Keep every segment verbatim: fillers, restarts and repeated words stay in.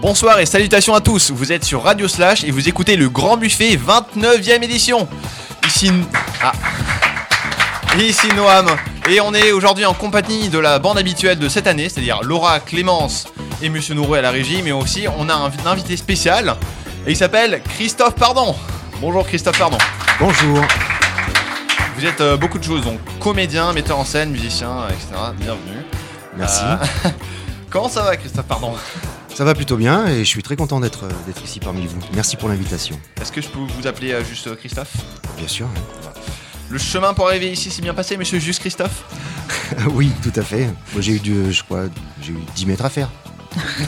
Bonsoir et salutations à tous, vous êtes sur Radio Slash et vous écoutez le Grand Buffet vingt-neuvième édition. Ici... Ah. Ici Noam, et on est aujourd'hui en compagnie de la bande habituelle de cette année, c'est-à-dire Laura, Clémence et Monsieur Nourou à la régie, mais aussi on a un invité spécial, et il s'appelle Christophe Pardon. Bonjour Christophe Pardon. Bonjour. Vous êtes euh, beaucoup de choses, donc comédien, metteur en scène, musicien, et cetera. Bienvenue. Merci. Euh... Comment ça va Christophe Pardon ? Ça va plutôt bien et je suis très content d'être, d'être ici parmi vous. Merci pour l'invitation. Est-ce que je peux vous appeler euh, juste Christophe ? Bien sûr. Le chemin pour arriver ici s'est bien passé, monsieur juste Christophe ? Oui, tout à fait. Moi, j'ai eu, du, je crois, j'ai eu dix mètres à faire. C'est-à-dire ?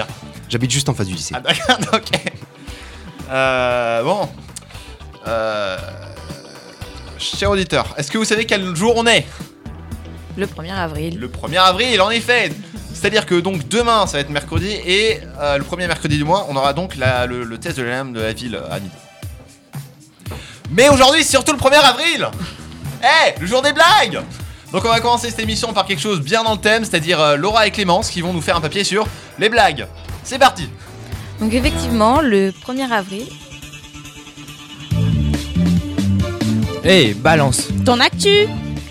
J'habite juste en face du lycée. Ah d'accord, ok. Euh, bon. Euh, cher auditeur, est-ce que vous savez quel jour on est ? Le premier avril. Le premier avril, en effet. C'est-à-dire que donc demain, ça va être mercredi, et euh, le premier mercredi du mois, on aura donc la, le, le test de l'A M de la ville à midi. Mais aujourd'hui, c'est surtout le premier avril. Eh, hey, le jour des blagues. Donc on va commencer cette émission par quelque chose bien dans le thème, c'est-à-dire euh, Laura et Clémence qui vont nous faire un papier sur les blagues. C'est parti. Donc effectivement, le premier avril... Eh, hey, balance ton actu.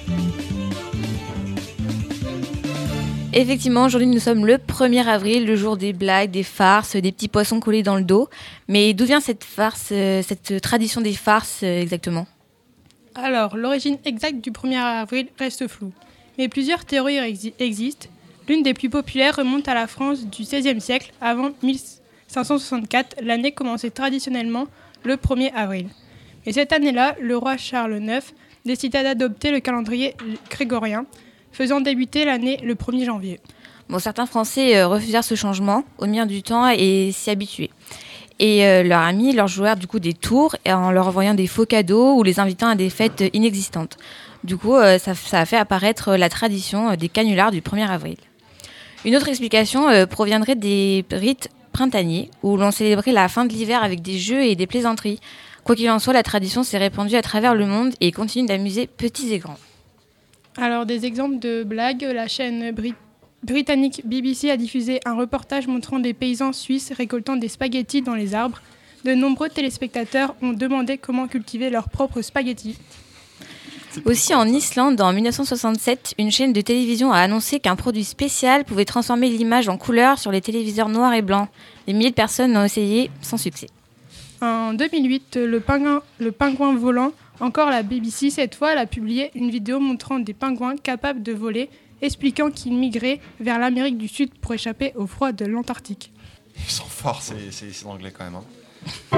Effectivement, aujourd'hui nous sommes le premier avril, le jour des blagues, des farces, des petits poissons collés dans le dos. Mais d'où vient cette farce, euh, cette tradition des farces euh, exactement ? Alors, l'origine exacte du premier avril reste floue. Mais plusieurs théories exi- existent. L'une des plus populaires remonte à la France du seizième siècle. Avant mille cinq cent soixante-quatre, l'année commençait traditionnellement le premier avril. Mais cette année-là, le roi Charles neuf décida d'adopter le calendrier grégorien, faisant débuter l'année le premier janvier. Bon, certains Français euh, refusèrent ce changement au mien du temps et s'y habituaient. Et euh, leur ami leur jouèrent du coup des tours en leur envoyant des faux cadeaux ou les invitant à des fêtes inexistantes. Du coup, euh, ça, ça a fait apparaître la tradition des canulars du premier avril. Une autre explication euh, proviendrait des rites printaniers où l'on célébrait la fin de l'hiver avec des jeux et des plaisanteries. Quoi qu'il en soit, la tradition s'est répandue à travers le monde et continue d'amuser petits et grands. Alors, des exemples de blagues, la chaîne Brit- britannique B B C a diffusé un reportage montrant des paysans suisses récoltant des spaghettis dans les arbres. De nombreux téléspectateurs ont demandé comment cultiver leurs propres spaghettis. Aussi en Islande, en dix-neuf cent soixante-sept, une chaîne de télévision a annoncé qu'un produit spécial pouvait transformer l'image en couleur sur les téléviseurs noirs et blancs. Des milliers de personnes ont essayé sans succès. En deux mille huit, le pingouin, le pingouin volant, encore la B B C, cette fois, elle a publié une vidéo montrant des pingouins capables de voler, expliquant qu'ils migraient vers l'Amérique du Sud pour échapper au froid de l'Antarctique. Ils sont forts, c'est, c'est, c'est anglais quand même. Hein.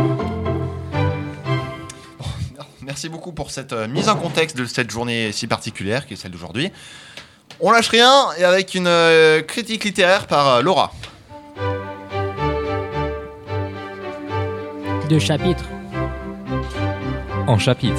Bon, merci beaucoup pour cette euh, mise en contexte de cette journée si particulière qui est celle d'aujourd'hui. On lâche rien, et avec une euh, critique littéraire par euh, Laura. Deux chapitres. En chapitre.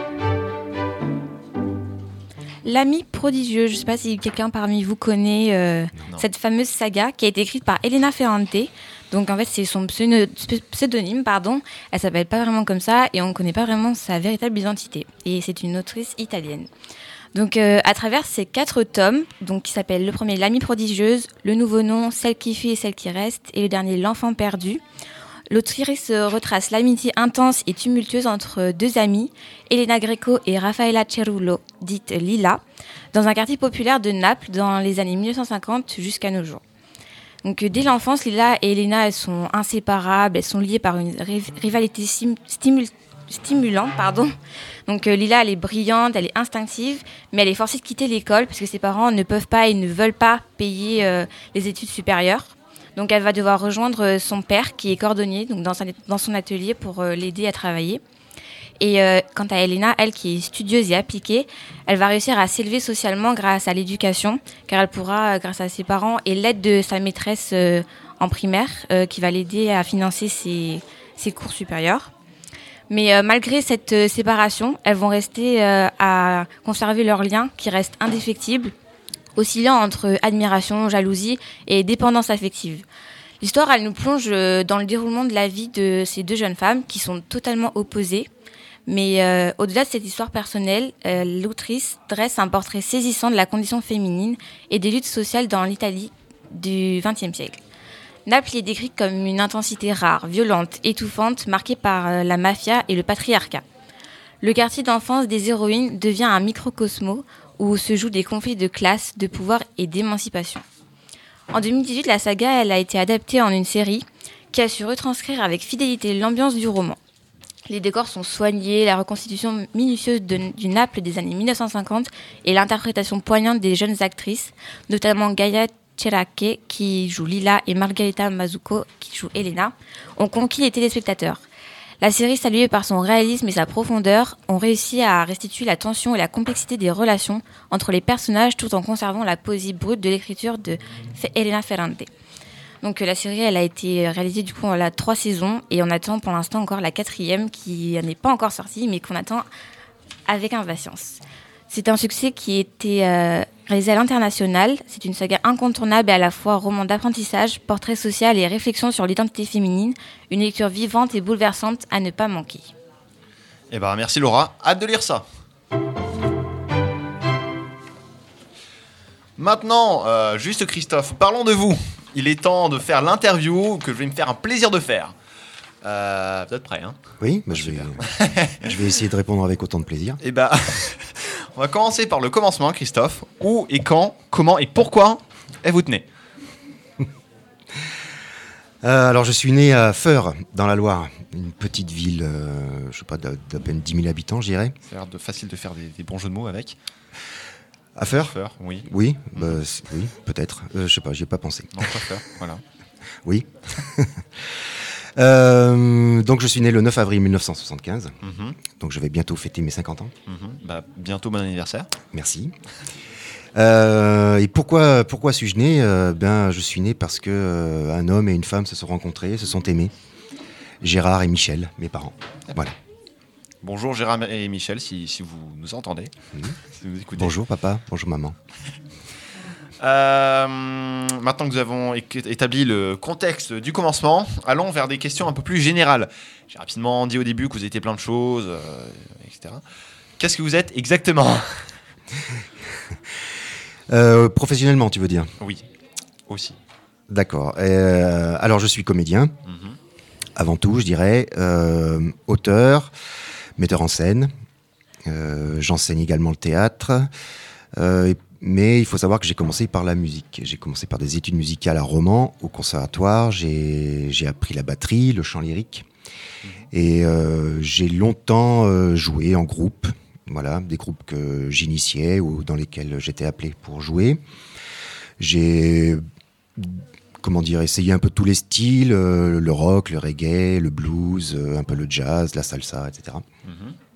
L'ami prodigieux, je ne sais pas si quelqu'un parmi vous connaît euh, cette fameuse saga qui a été écrite par Elena Ferrante. Donc en fait c'est son pseudonyme, pardon. Elle s'appelle pas vraiment comme ça et on ne connaît pas vraiment sa véritable identité. Et c'est une autrice italienne. Donc euh, à travers ces quatre tomes, donc qui s'appellent le premier L'ami prodigieuse, le nouveau nom Celle qui fuit et celle qui reste et le dernier L'enfant perdu. L'autrice retrace l'amitié intense et tumultueuse entre deux amis, Elena Greco et Raffaella Cerullo, dite Lila, dans un quartier populaire de Naples dans les années dix-neuf cent cinquante jusqu'à nos jours. Donc, dès l'enfance, Lila et Elena elles sont inséparables, elles sont liées par une rivalité sim- stimul- stimulante. Pardon. Donc, Lila, elle est brillante, elle est instinctive, mais elle est forcée de quitter l'école parce que ses parents ne peuvent pas et ne veulent pas payer euh, les études supérieures. Donc elle va devoir rejoindre son père qui est cordonnier donc dans, sa, dans son atelier pour euh, l'aider à travailler. Et euh, quant à Elena, elle qui est studieuse et appliquée, elle va réussir à s'élever socialement grâce à l'éducation, car elle pourra, grâce à ses parents et l'aide de sa maîtresse euh, en primaire, euh, qui va l'aider à financer ses, ses cours supérieurs. Mais euh, malgré cette euh, séparation, elles vont rester euh, à conserver leur lien qui reste indéfectible, oscillant entre admiration, jalousie et dépendance affective. L'histoire, elle nous plonge dans le déroulement de la vie de ces deux jeunes femmes qui sont totalement opposées. Mais euh, au-delà de cette histoire personnelle, euh, l'autrice dresse un portrait saisissant de la condition féminine et des luttes sociales dans l'Italie du vingtième siècle. Naples est décrite comme une intensité rare, violente, étouffante, marquée par euh, la mafia et le patriarcat. Le quartier d'enfance des héroïnes devient un microcosmo où se jouent des conflits de classe, de pouvoir et d'émancipation. En deux mille dix-huit, la saga elle a été adaptée en une série qui a su retranscrire avec fidélité l'ambiance du roman. Les décors sont soignés, la reconstitution minutieuse de, du Naples des années mille neuf cent cinquante et l'interprétation poignante des jeunes actrices, notamment Gaia Cherake qui joue Lila et Margarita Mazzucco qui joue Elena, ont conquis les téléspectateurs. La série, saluée par son réalisme et sa profondeur, ont réussi à restituer la tension et la complexité des relations entre les personnages tout en conservant la poésie brute de l'écriture de Elena Ferrante. Donc la série, elle a été réalisée du coup en la trois saisons et on attend pour l'instant encore la quatrième qui n'est pas encore sortie mais qu'on attend avec impatience. C'est un succès qui a été euh, réalisé à l'international. C'est une saga incontournable et à la fois roman d'apprentissage, portrait social et réflexion sur l'identité féminine. Une lecture vivante et bouleversante à ne pas manquer. Eh ben merci Laura, hâte de lire ça. Maintenant, euh, juste Christophe, parlons de vous. Il est temps de faire l'interview que je vais me faire un plaisir de faire. Euh, vous êtes prêts, hein ? Oui, bah je, vais, je vais essayer de répondre avec autant de plaisir. Eh ben, on va commencer par le commencement, Christophe. Où et quand, comment et pourquoi êtes-vous né ? euh, Alors, je suis né à Feurs, dans la Loire, une petite ville, euh, je sais pas, d'à, d'à peine dix mille habitants, je dirais. Ça a l'air de facile de faire des, des bons jeux de mots avec. À Feurs ? Feurs, oui. Oui, bah, oui, peut-être. Euh, je sais pas, j'y ai pas pensé. Non, pas Feurs, voilà. Oui. Euh, donc je suis né le neuf avril mille neuf cent soixante-quinze, Mm-hmm. donc je vais bientôt fêter mes cinquante ans. Mm-hmm. Bah, bientôt bon anniversaire. Merci. Euh, et pourquoi, pourquoi suis-je né ? euh, ben, Je suis né parce que euh, un homme et une femme se sont rencontrés, se sont aimés. Gérard et Michel, mes parents. Voilà. Bonjour Gérard et Michel, si, si vous nous entendez, Mmh. si vous écoutez. Bonjour papa, bonjour maman. Euh, maintenant que nous avons é- établi le contexte du commencement, allons vers des questions un peu plus générales. J'ai rapidement dit au début que vous étiez plein de choses, euh, et cetera. Qu'est-ce que vous êtes exactement ? Euh, professionnellement, tu veux dire ? Oui, aussi. D'accord. Euh, alors je suis comédien, Mhm. avant tout je dirais, euh, auteur, metteur en scène. Euh, j'enseigne également le théâtre. Euh, et Mais il faut savoir que j'ai commencé par la musique. J'ai commencé par des études musicales à Romans, au conservatoire. J'ai, j'ai appris la batterie, le chant lyrique. Mmh. Et euh, j'ai longtemps euh, joué en groupe. Voilà, des groupes que j'initiais ou dans lesquels j'étais appelé pour jouer. J'ai, comment dire, essayé un peu tous les styles, euh, le rock, le reggae, le blues, euh, un peu le jazz, la salsa, et cetera. Mmh.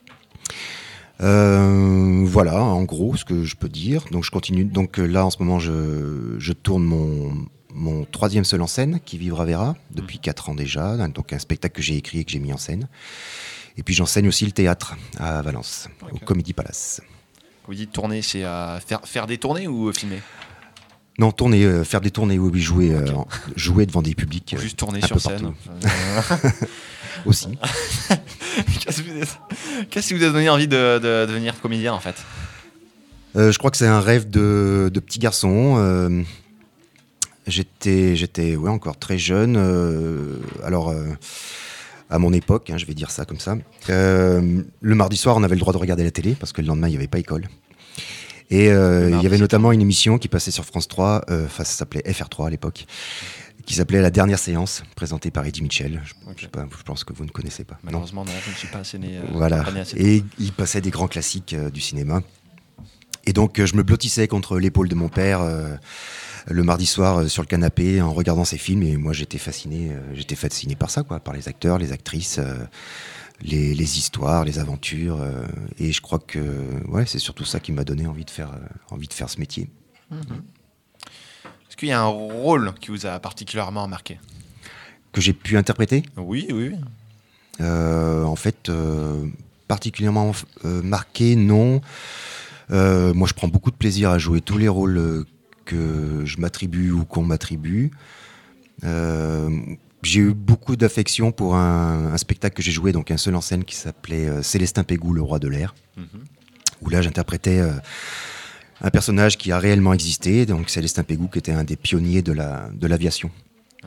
Euh, voilà, en gros, ce que je peux dire. Donc, je continue. Donc là, en ce moment, je, je tourne mon, mon troisième seul en scène, Qui vivra verra, depuis quatre ans déjà. Donc, un spectacle que j'ai écrit et que j'ai mis en scène. Et puis, j'enseigne aussi le théâtre à Valence, okay. Au Comedy Palace. Vous dites tourner, c'est à faire, faire des tournées ou filmer ? Non, tourner, euh, faire des tournées, oui, jouer, okay. euh, jouer devant des publics. Ou juste tourner sur scène. Aussi. Qu'est-ce qui vous a... Qu'est-ce qui vous a donné envie de, de, de devenir comédien en fait ? euh, Je crois que c'est un rêve de, de petit garçon. Euh, j'étais, j'étais ouais, encore très jeune. Euh, alors, euh, à mon époque, hein, je vais dire ça comme ça. Euh, le mardi soir, on avait le droit de regarder la télé parce que le lendemain, il n'y avait pas école. Et euh, il y avait notamment une émission qui passait sur France trois, euh, enfin, ça s'appelait F R trois à l'époque, qui s'appelait La Dernière Séance, présentée par Eddie Mitchell. Je, okay. je, sais pas, je pense que vous ne connaissez pas. Malheureusement, non, non je ne suis pas assez né. Euh, voilà. Assez et il passait des grands classiques euh, du cinéma. Et donc, euh, je me blottissais contre l'épaule de mon père euh, le mardi soir euh, sur le canapé en regardant ces films. Et moi, j'étais fasciné, euh, j'étais fasciné par ça, quoi, par les acteurs, les actrices, euh, les, les histoires, les aventures. Euh, et je crois que ouais, c'est surtout ça qui m'a donné envie de faire, euh, envie de faire ce métier. Mmh. Est-ce qu'il y a un rôle qui vous a particulièrement marqué ? Que j'ai pu interpréter ? Oui, oui. Euh, en fait, euh, particulièrement euh, marqué, non. Euh, moi, je prends beaucoup de plaisir à jouer tous les rôles que je m'attribue ou qu'on m'attribue. Euh, j'ai eu beaucoup d'affection pour un, un spectacle que j'ai joué, donc un seul en scène qui s'appelait euh, Célestin Pégoud, le roi de l'air, mmh. où là, j'interprétais... Euh, un personnage qui a réellement existé, donc Célestin Pégoud, qui était un des pionniers de, la, de l'aviation. Ah.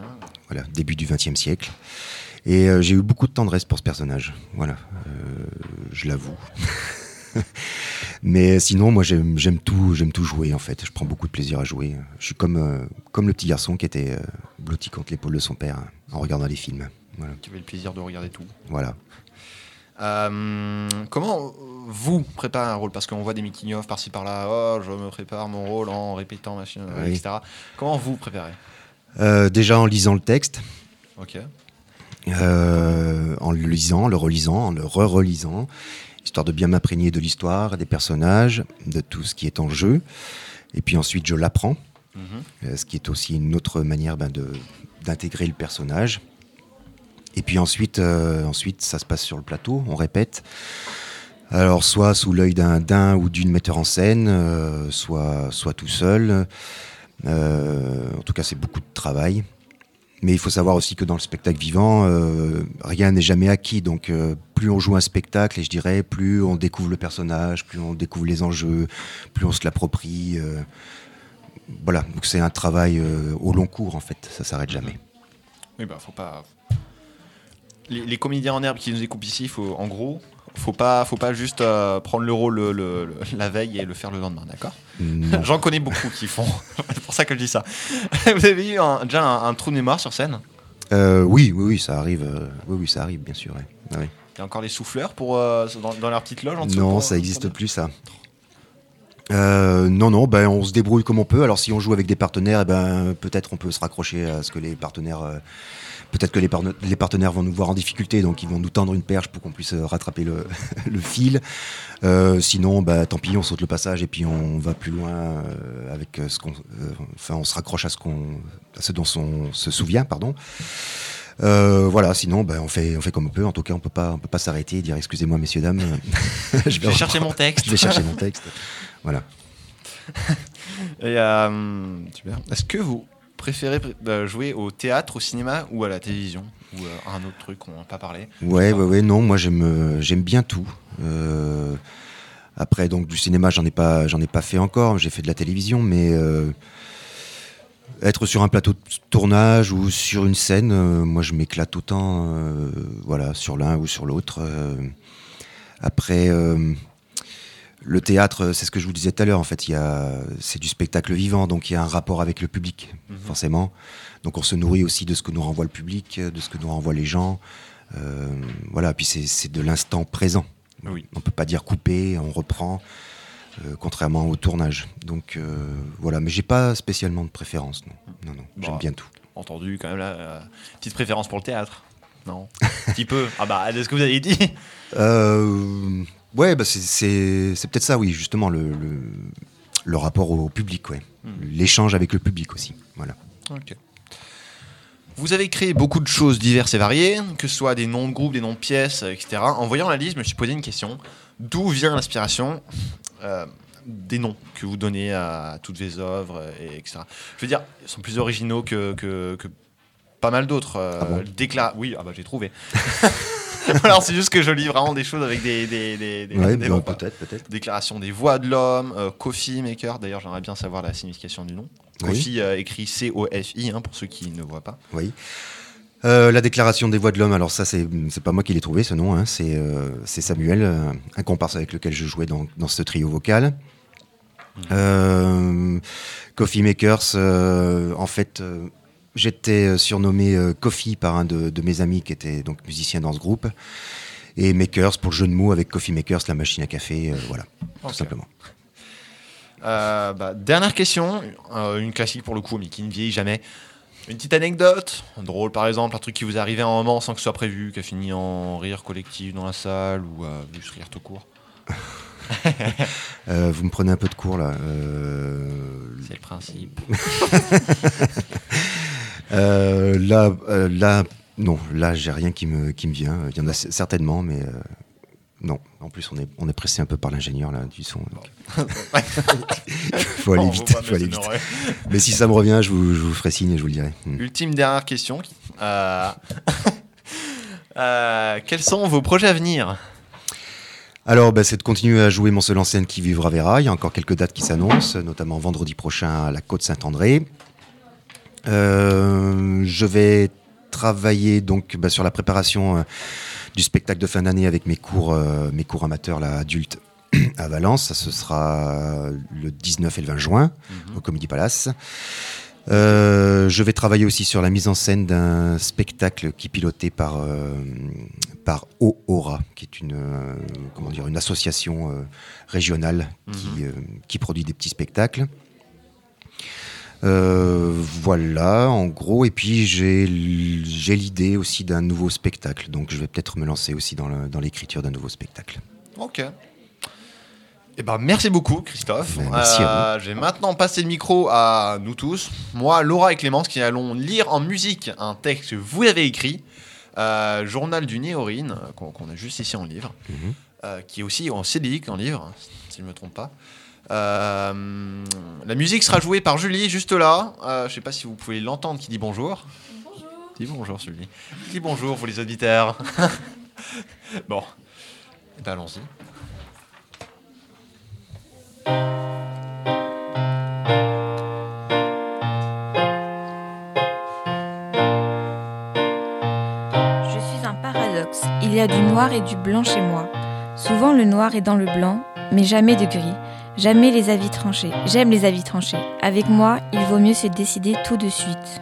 voilà, début du vingtième siècle. Et euh, j'ai eu beaucoup de tendresse pour ce personnage, voilà, euh, je l'avoue. Mais sinon, moi, j'aime, j'aime tout, j'aime tout jouer en fait. Je prends beaucoup de plaisir à jouer. Je suis comme euh, comme le petit garçon qui était euh, blotti contre l'épaule de son père hein, en regardant les films. Voilà. Qui avait le plaisir de regarder tout. Voilà. Euh, comment vous préparez un rôle? Parce qu'on voit des making-of par-ci par-là. Oh, je me prépare mon rôle en répétant, machin, Oui. et cetera. Comment vous préparez? Euh, déjà en lisant le texte, Ok. euh, en le lisant, le relisant, en le re-relisant, histoire de bien m'imprégner de l'histoire, des personnages, de tout ce qui est en jeu. Et puis ensuite, je l'apprends, Mhm. euh, ce qui est aussi une autre manière ben, de, d'intégrer le personnage. Et puis ensuite, euh, ensuite, ça se passe sur le plateau, on répète. Alors, soit sous l'œil d'un, d'un ou d'une metteur en scène, euh, soit, soit tout seul. Euh, en tout cas, c'est beaucoup de travail. Mais il faut savoir aussi que dans le spectacle vivant, euh, rien n'est jamais acquis. Donc, euh, plus on joue un spectacle, et je dirais, plus on découvre le personnage, plus on découvre les enjeux, plus on se l'approprie. Euh, voilà, donc c'est un travail euh, au long cours, en fait. Ça s'arrête jamais. Oui, bah, faut pas. Les, les comédiens en herbe qui nous écoutent ici, faut, en gros, faut pas, faut pas juste euh, prendre le rôle le, le, le, la veille et le faire le lendemain, d'accord? Non. J'en connais beaucoup qui font. C'est pour ça que je dis ça. Vous avez eu un, déjà un, un trou de mémoire sur scène? Euh, oui, oui, oui, ça arrive. euh, oui, oui, ça arrive, bien sûr. Ouais. Ah oui. Il y a encore les souffleurs pour, euh, dans, dans leur petite loge en dessous? Non, pour, ça euh, n'existe pour- plus, ça. Euh, non, non, ben, on se débrouille comme on peut. Alors, si on joue avec des partenaires, eh ben, peut-être on peut se raccrocher à ce que les partenaires... euh, peut-être que les, parne- les partenaires vont nous voir en difficulté, donc ils vont nous tendre une perche pour qu'on puisse euh, rattraper le, le fil. Euh, sinon, bah, tant pis, on saute le passage et puis on va plus loin euh, avec ce qu'on... euh, enfin, on se raccroche à ce, qu'on, à ce dont on se souvient, pardon. Euh, voilà, sinon, bah, on, fait, on fait comme on peut. En tout cas, on peut pas, on peut pas s'arrêter et dire excusez-moi, messieurs, dames. je Je vais chercher mon texte. Je vais chercher mon texte. Voilà. Et, euh, super. Est-ce que vous préférez pré- euh, jouer au théâtre, au cinéma ou à la télévision? Ou euh, à un autre truc qu'on n'a pas parlé? Ouais, ouais, ouais, non, moi j'aime, euh, j'aime bien tout. Euh, après, donc du cinéma, j'en ai pas, j'en ai pas fait encore. J'ai fait de la télévision, mais euh, être sur un plateau de tournage ou sur une scène, euh, moi je m'éclate autant, euh, voilà, sur l'un ou sur l'autre. Euh, après, euh, le théâtre, c'est ce que je vous disais tout à l'heure. En fait, il y a, c'est du spectacle vivant, donc il y a un rapport avec le public, Mhm. forcément. Donc on se nourrit aussi de ce que nous renvoie le public, de ce que nous renvoient les gens. Euh, voilà, puis c'est, c'est de l'instant présent. Oui. On peut pas dire couper, on reprend, euh, contrairement au tournage. Donc euh, voilà, mais j'ai pas spécialement de préférence, non. Non, non, Bah. j'aime bien tout. Entendu, quand même, là, euh, petite préférence pour le théâtre? Non? Un petit peu. Ah bah, de ce que vous avez dit. Euh, ouais, bah c'est, c'est, c'est peut-être ça, oui, justement, le, le, le rapport au public, ouais. Mhm. L'échange avec le public aussi, voilà. Ok. Vous avez créé beaucoup de choses diverses et variées, que ce soit des noms de groupes, des noms de pièces, et cetera. En voyant la liste, je me suis posé une question. D'où vient l'inspiration euh, des noms que vous donnez à toutes vos œuvres, et, etc. Je veux dire, ils sont plus originaux que, que, que pas mal d'autres. Euh, Ah bon décla- oui, ah bah j'ai trouvé. Alors c'est juste que je lis vraiment des choses avec des, des, des, des, Ouais, des bah, noms, quoi. peut-être, peut-être. Déclaration des voix de l'homme, euh, Coffee Maker. D'ailleurs, j'aimerais bien savoir la signification du nom. Oui. Coffee euh, écrit C O F I, hein, pour ceux qui ne voient pas. Oui. Euh, la déclaration des voix de l'homme, alors ça, c'est, c'est pas moi qui l'ai trouvé, ce nom, hein, c'est, euh, c'est Samuel, euh, un comparse avec lequel je jouais dans, dans ce trio vocal. Euh, Coffee Makers, euh, en fait, euh, j'étais surnommé euh, Coffee par un de, de mes amis qui était donc musicien dans ce groupe. Et Makers pour le jeu de mots avec Coffee Makers, la machine à café, euh, voilà, Ok. tout simplement. Euh, bah, dernière question, euh, une classique pour le coup, mais qui ne vieillit jamais. Une petite anecdote, drôle par exemple, un truc qui vous est arrivé à un moment sans que ce soit prévu, qui a fini en rire collectif dans la salle ou euh, juste rire tout court. Euh, vous me prenez un peu de cours là. Euh, C'est le principe. euh, là, euh, là, non, là, j'ai rien qui me, qui me vient. Il y en a c- certainement, mais euh, non. En plus, on est, on est pressé un peu par l'ingénieur là du son. donc. faut aller Non, vite, faut pas, faut mais aller c'est vite. normal. Mais si ça me revient, je vous, je vous ferai signe et je vous le dirai. Hmm. Ultime dernière question. Euh... euh, quels sont vos projets à venir? Alors, bah, c'est de continuer à jouer mon seul en scène qui vivra verra. Il y a encore quelques dates qui s'annoncent, notamment vendredi prochain à la Côte Saint-André. Euh, je vais travailler donc bah, sur la préparation euh, du spectacle de fin d'année avec mes cours, euh, mes cours amateurs là, adultes à Valence. Ça, ce sera le dix-neuf et le vingt juin mmh. au Comedy Palace. Euh, je vais travailler aussi sur la mise en scène d'un spectacle qui est piloté par, euh, par O-Aura, qui est une, euh, comment dire, une association euh, régionale mmh. qui, euh, qui produit des petits spectacles. Euh, voilà, en gros. Et puis j'ai, j'ai l'idée aussi d'un nouveau spectacle, donc je vais peut-être me lancer aussi dans, le, dans l'écriture d'un nouveau spectacle. Ok. Eh ben, merci beaucoup, Christophe. Ben, merci euh, à vous. Je vais maintenant passer le micro à nous tous. Moi, Laura et Clémence, qui allons lire en musique un texte que vous avez écrit, euh, Journal d'une héroïne, qu'on, qu'on a juste ici en livre, mm-hmm. euh, qui est aussi en C D I qu'en livre, si je ne me trompe pas. Euh, la musique sera jouée par Julie, juste là. Euh, je ne sais pas si vous pouvez l'entendre, qui dit bonjour. Bonjour. Dis bonjour, Julie. Dis bonjour pour les auditeurs. Bon, eh ben, allons-y. Je suis un paradoxe. Il y a du noir et du blanc chez moi. Souvent le noir est dans le blanc, mais jamais de gris. Jamais les avis tranchés. J'aime les avis tranchés. Avec moi, il vaut mieux se décider tout de suite.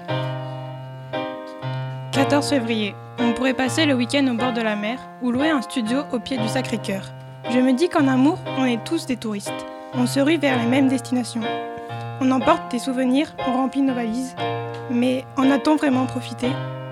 quatorze février. On pourrait passer le week-end au bord de la mer ou louer un studio au pied du Sacré-Cœur. Je me dis qu'en amour, on est tous des touristes. On se rue vers les mêmes destinations. On emporte des souvenirs, on remplit nos valises. Mais en a-t-on vraiment profité ?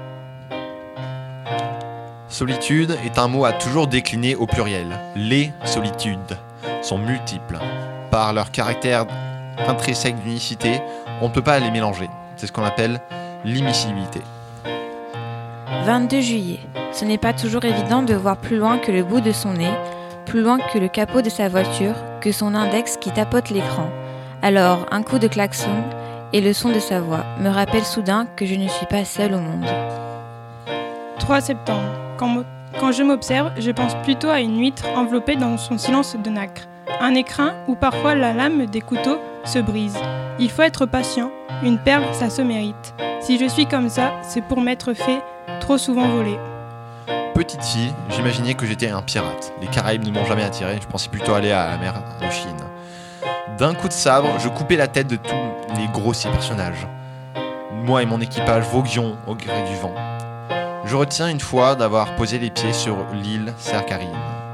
Solitude est un mot à toujours décliner au pluriel. Les solitudes sont multiples. Par leur caractère intrinsèque d'unicité, on ne peut pas les mélanger. C'est ce qu'on appelle l'immiscibilité. vingt-deux juillet. Ce n'est pas toujours évident de voir plus loin que le bout de son nez, plus loin que le capot de sa voiture, que son index qui tapote l'écran. Alors, un coup de klaxon et le son de sa voix me rappelle soudain que je ne suis pas seule au monde. trois septembre. Quand, quand je m'observe, je pense plutôt à une huître enveloppée dans son silence de nacre. Un écrin où parfois la lame des couteaux se brise. Il faut être patient. Une perle, ça se mérite. Si je suis comme ça, c'est pour m'être fait trop souvent voler. Petite fille, j'imaginais que j'étais un pirate. Les Caraïbes ne m'ont jamais attiré, je pensais plutôt aller à la mer de Chine. D'un coup de sabre, je coupais la tête de tous les grossiers personnages. Moi et mon équipage voguions au gré du vent. Je retiens une fois d'avoir posé les pieds sur l'île Sakharine.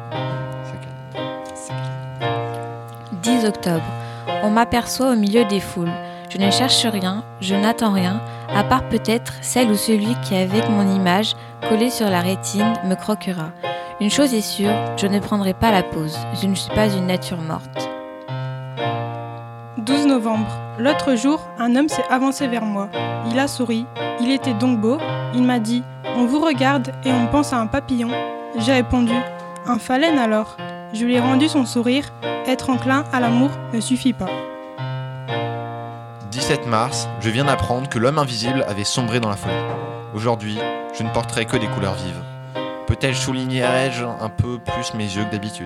dix octobre. On m'aperçoit au milieu des foules. Je ne cherche rien, je n'attends rien, à part peut-être celle ou celui qui, avec mon image collée sur la rétine, me croquera. Une chose est sûre, je ne prendrai pas la pause. Je ne suis pas une nature morte. douze novembre. L'autre jour, un homme s'est avancé vers moi. Il a souri. Il était donc beau. Il m'a dit « On vous regarde et on pense à un papillon ». J'ai répondu « Un phalène alors ». Je lui ai rendu son sourire. Être enclin à l'amour ne suffit pas. dix-sept mars, je viens d'apprendre que l'homme invisible avait sombré dans la folie. Aujourd'hui, je ne porterai que des couleurs vives. Peut-être soulignerai-je un peu plus mes yeux que d'habitude.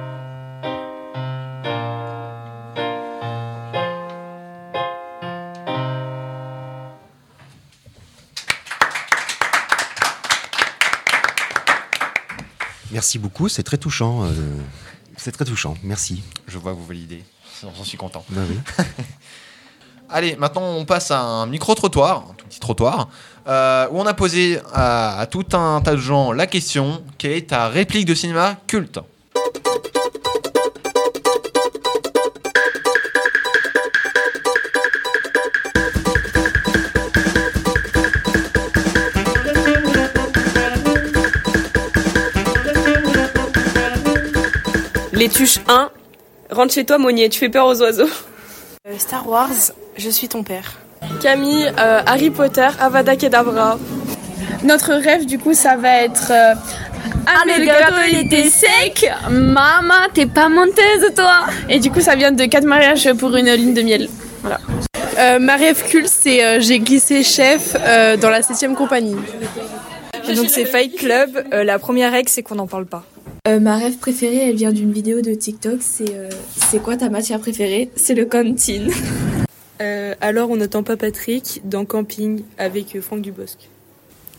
Merci beaucoup, c'est très touchant. Euh, c'est très touchant, merci. Je vois que vous validez, j'en suis content. Ben oui. Allez, maintenant on passe à un micro-trottoir, un tout petit trottoir, euh, où on a posé à, à tout un tas de gens la question « Quelle est ta réplique de cinéma culte ?» Les Tuches un, rentre chez toi Monnier, tu fais peur aux oiseaux. Euh, Star Wars, je suis ton père. Camille, euh, Harry Potter, Avada Kedavra. Notre rêve du coup ça va être euh, Ah mais le gâteau il était sec. Maman, t'es pas menteuse toi. Et du coup ça vient de quatre mariages pour une ligne de miel. Voilà. Euh, ma rêve culte c'est euh, j'ai glissé chef euh, dans la septième compagnie. Et donc c'est Fight Club, euh, la première règle c'est qu'on n'en parle pas. Euh, ma rêve préférée, elle vient d'une vidéo de TikTok, c'est euh, c'est quoi ta matière préférée ? C'est le cantine. Euh, alors on n'attend pas Patrick dans Camping avec Franck Dubosc.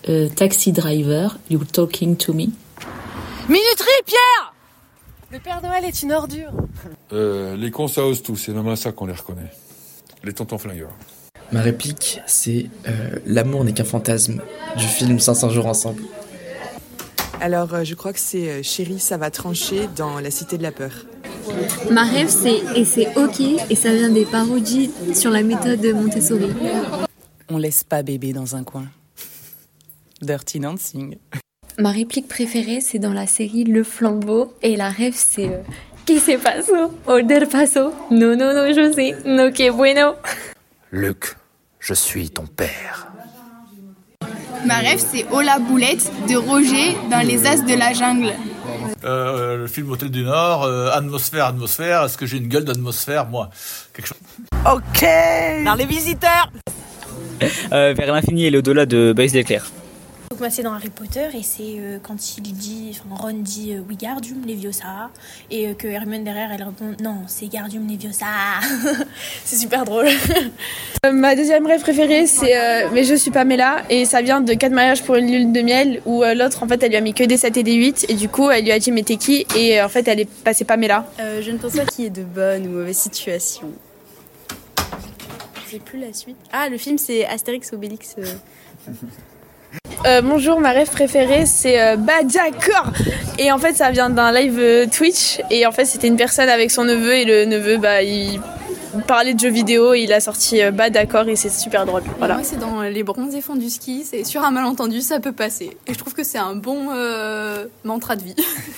euh, Taxi driver, you talking to me. Minuterie, Pierre! Le Père Noël est une ordure. Euh, les cons, ça ose tout, c'est même à ça qu'on les reconnaît. Les tontons flingueurs. Ma réplique, c'est euh, « L'amour n'est qu'un fantasme » du film cinq cents jours ensemble. Alors, euh, je crois que c'est euh, « Chérie, ça va trancher » dans La Cité de la Peur. Ma rêve, c'est « Et c'est ok » et ça vient des parodies sur la méthode de Montessori. On laisse pas bébé dans un coin. Dirty Dancing. Ma réplique préférée, c'est dans la série Le Flambeau et la rêve, c'est euh, « ¿Qué se pasó? Oder paso? No, no, no, José. No, que bueno. » Luc, je suis ton père. Ma rêve, c'est Hola Boulette de Roger dans Les As de la Jungle. Euh, le film Hôtel du Nord, euh, atmosphère, atmosphère. Est-ce que j'ai une gueule d'atmosphère, moi? Quelque chose. Ok. Dans Les Visiteurs. euh, Vers l'infini et l'au-delà de Buzz l'éclair. Donc moi c'est dans Harry Potter et c'est euh, quand il dit, enfin Ron dit euh, Wingardium Leviosa et euh, que Hermione derrière elle répond non c'est Wingardium Leviosa. C'est super drôle. Euh, ma deuxième rêve préférée c'est euh, Mais je suis Pamela et ça vient de quatre mariages pour une lune de miel où euh, l'autre en fait elle lui a mis que des sept et des huit et du coup elle lui a dit mais t'es qui et euh, en fait elle est passée Pamela. Euh, je ne pense pas qu'il y ait de bonnes ou mauvaises situations. J'ai plus la suite. Ah le film c'est Astérix Obélix. Euh... Euh, bonjour, ma rêve préférée c'est euh, Bah d'accord. Et en fait ça vient d'un live euh, Twitch et en fait c'était une personne avec son neveu et le neveu bah il parlait de jeux vidéo et il a sorti euh, Bah d'accord et c'est super drôle. Voilà. Moi c'est dans Les bronzés font du ski, c'est sur un malentendu ça peut passer et je trouve que c'est un bon euh, mantra de vie.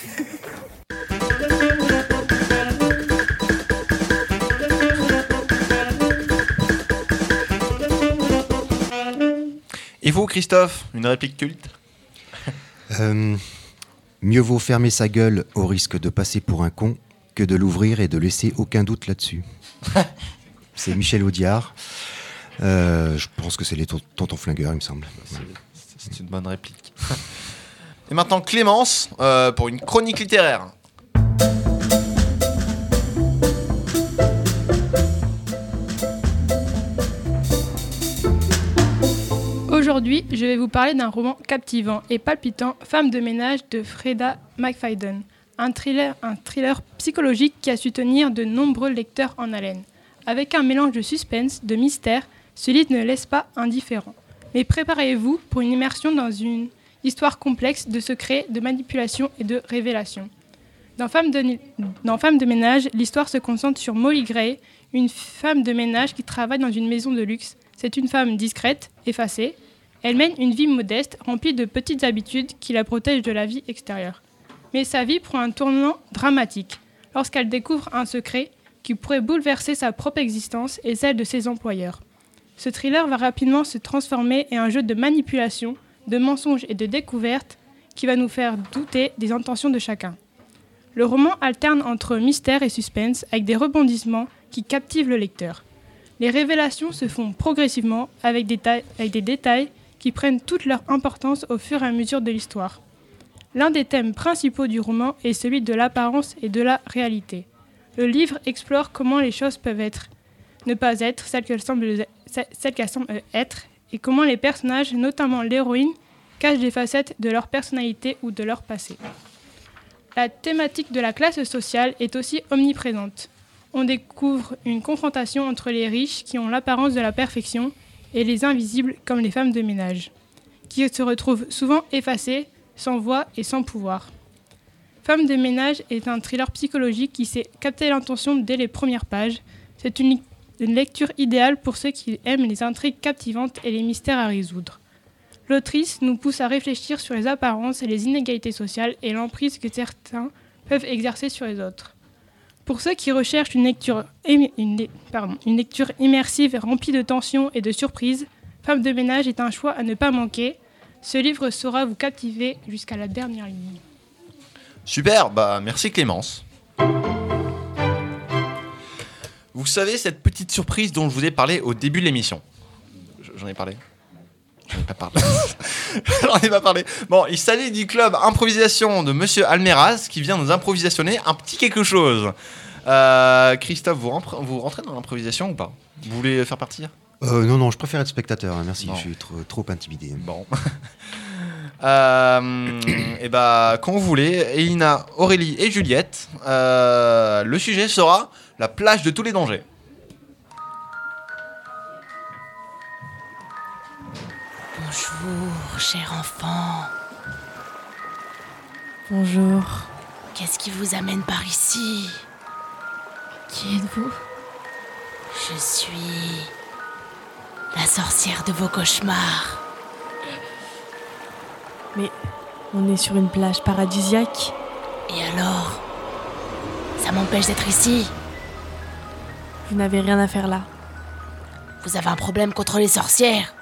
Et vous, Christophe, une réplique culte? euh, Mieux vaut fermer sa gueule au risque de passer pour un con que de l'ouvrir et de laisser aucun doute là-dessus. C'est Michel Audiard. Euh, je pense que c'est les tontons flingueurs, il me semble. C'est, c'est une bonne réplique. Et maintenant, Clémence, euh, pour une chronique littéraire. Aujourd'hui, je vais vous parler d'un roman captivant et palpitant, Femme de ménage de Freda McFadden. Un thriller, un thriller psychologique qui a su tenir de nombreux lecteurs en haleine. Avec un mélange de suspense, de mystère, ce livre ne laisse pas indifférent. Mais préparez-vous pour une immersion dans une histoire complexe de secrets, de manipulation et de révélations. Dans Femme de, dans Femme de ménage, l'histoire se concentre sur Molly Gray, une femme de ménage qui travaille dans une maison de luxe. C'est une femme discrète, effacée. Elle mène une vie modeste, remplie de petites habitudes qui la protègent de la vie extérieure. Mais sa vie prend un tournant dramatique lorsqu'elle découvre un secret qui pourrait bouleverser sa propre existence et celle de ses employeurs. Ce thriller va rapidement se transformer en un jeu de manipulation, de mensonges et de découvertes qui va nous faire douter des intentions de chacun. Le roman alterne entre mystère et suspense avec des rebondissements qui captivent le lecteur. Les révélations se font progressivement avec des, ta- avec des détails qui prennent toute leur importance au fur et à mesure de l'histoire. L'un des thèmes principaux du roman est celui de l'apparence et de la réalité. Le livre explore comment les choses peuvent être, ne pas être celles qu'elles semblent, celles qu'elles semblent être, et comment les personnages, notamment l'héroïne, cachent des facettes de leur personnalité ou de leur passé. La thématique de la classe sociale est aussi omniprésente. On découvre une confrontation entre les riches qui ont l'apparence de la perfection et les invisibles comme les femmes de ménage, qui se retrouvent souvent effacées, sans voix et sans pouvoir. Femme de ménage est un thriller psychologique qui sait capter l'intention dès les premières pages. C'est une, une lecture idéale pour ceux qui aiment les intrigues captivantes et les mystères à résoudre. L'autrice nous pousse à réfléchir sur les apparences et les inégalités sociales et l'emprise que certains peuvent exercer sur les autres. Pour ceux qui recherchent une lecture, émi- une, pardon, une lecture immersive remplie de tensions et de surprises, Femme de ménage est un choix à ne pas manquer. Ce livre saura vous captiver jusqu'à la dernière ligne. Super, bah merci Clémence. Vous savez cette petite surprise dont je vous ai parlé au début de l'émission? J'en ai parlé? J'en ai pas parlé. J'en ai pas parlé. Bon, il s'agit du club improvisation de Monsieur Almeraz qui vient nous improvisationner un petit quelque chose. Euh, Christophe, vous, rempr- vous rentrez dans l'improvisation ou pas? Vous voulez faire partir? euh, Non, non, je préfère être spectateur, hein, merci, non. Je suis trop, trop intimidé. Bon. euh, et bah, quand vous voulez, Elina, Aurélie et Juliette, euh, le sujet sera la plage de tous les dangers. Bonjour, cher enfant. Bonjour. Qu'est-ce qui vous amène par ici? Qui êtes-vous? Je suis la sorcière de vos cauchemars. Mais on est sur une plage paradisiaque. Et alors? Ça m'empêche d'être ici? Vous n'avez rien à faire là. Vous avez un problème contre les sorcières?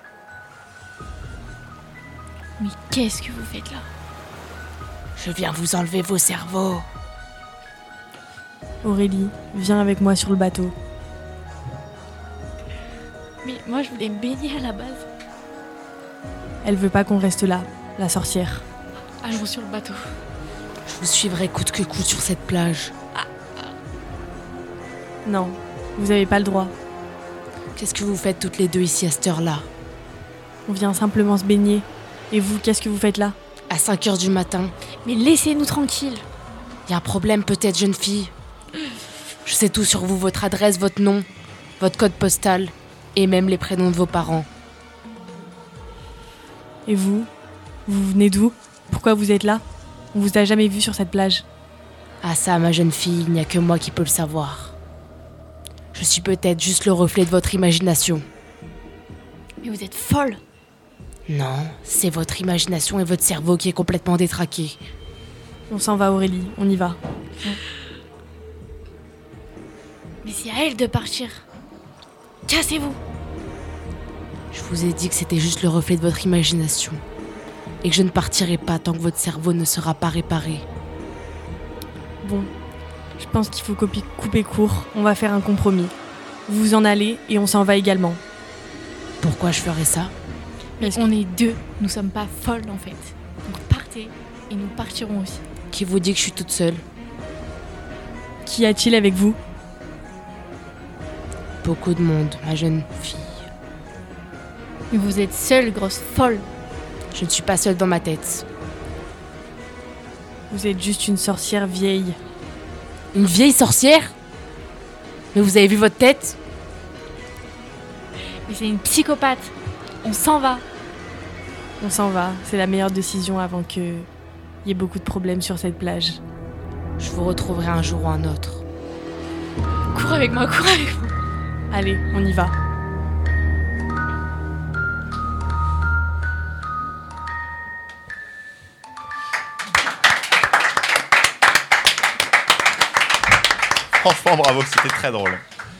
Mais qu'est-ce que vous faites là? Je viens vous enlever vos cerveaux. Aurélie, viens avec moi sur le bateau. Mais moi je voulais me baigner à la base. Elle veut pas qu'on reste là, la sorcière. Allons sur le bateau. Je vous suivrai coûte que coûte sur cette plage. Ah, ah. Non, vous avez pas le droit. Qu'est-ce que vous faites toutes les deux ici à cette heure-là? On vient simplement se baigner. Et vous, qu'est-ce que vous faites là? À cinq heures du matin. Mais laissez-nous tranquilles. Y a un problème peut-être, jeune fille? Je sais tout sur vous, votre adresse, votre nom, votre code postal et même les prénoms de vos parents. Et vous? Vous venez d'où? Pourquoi vous êtes là? On vous a jamais vu sur cette plage. Ah ça, ma jeune fille, il n'y a que moi qui peux le savoir. Je suis peut-être juste le reflet de votre imagination. Mais vous êtes folle. Non, c'est votre imagination et votre cerveau qui est complètement détraqué. On s'en va, Aurélie, on y va. Mais c'est à elle de partir. Cassez-vous. Je vous ai dit que c'était juste le reflet de votre imagination. Et que je ne partirai pas tant que votre cerveau ne sera pas réparé. Bon, je pense qu'il faut couper, couper court. On va faire un compromis. Vous vous en allez et on s'en va également. Pourquoi je ferais ça? Mais on est deux, nous sommes pas folles en fait. Donc partez et nous partirons aussi. Qui vous dit que je suis toute seule? Qu'y a-t-il avec vous? Beaucoup de monde, ma jeune fille. Mais vous êtes seule, grosse folle. Je ne suis pas seule dans ma tête. Vous êtes juste une sorcière vieille. Une vieille sorcière? Mais vous avez vu votre tête? Mais c'est une psychopathe. On s'en va. On s'en va, c'est la meilleure décision avant qu'il y ait beaucoup de problèmes sur cette plage. Je vous retrouverai un jour ou un autre. Cours avec moi, cours avec moi. Allez, on y va. Franchement, bravo, c'était très drôle.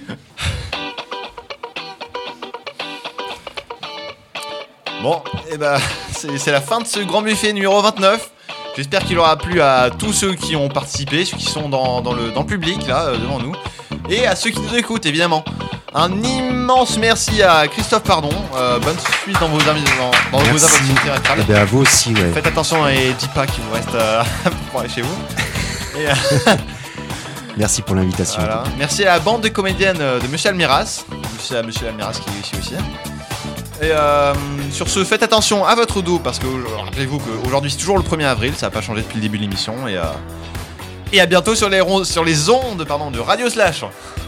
Bon, et bah, c'est, c'est la fin de ce grand buffet numéro vingt-neuf. J'espère qu'il aura plu à tous ceux qui ont participé, ceux qui sont dans, dans, le, dans le public, là, euh, devant nous, et à ceux qui nous écoutent, évidemment. Un immense merci à Christophe Pardon. Euh, bonne suite dans vos amis, dans, dans vos activités récrales. Eh bien, à vous aussi, ouais. Faites attention et dix pas qu'il vous reste euh, pour aller chez vous. Et, euh, merci pour l'invitation. Voilà. Merci à la bande de comédiennes de Monsieur Almiras. Merci à Monsieur Almiras qui est ici aussi. Et euh, sur ce, faites attention à votre dos parce que rappelez-vous qu'aujourd'hui c'est toujours le premier avril, ça n'a pas changé depuis le début de l'émission. Et, euh, et à bientôt sur les, ronds, sur les ondes pardon, de Radio Slash.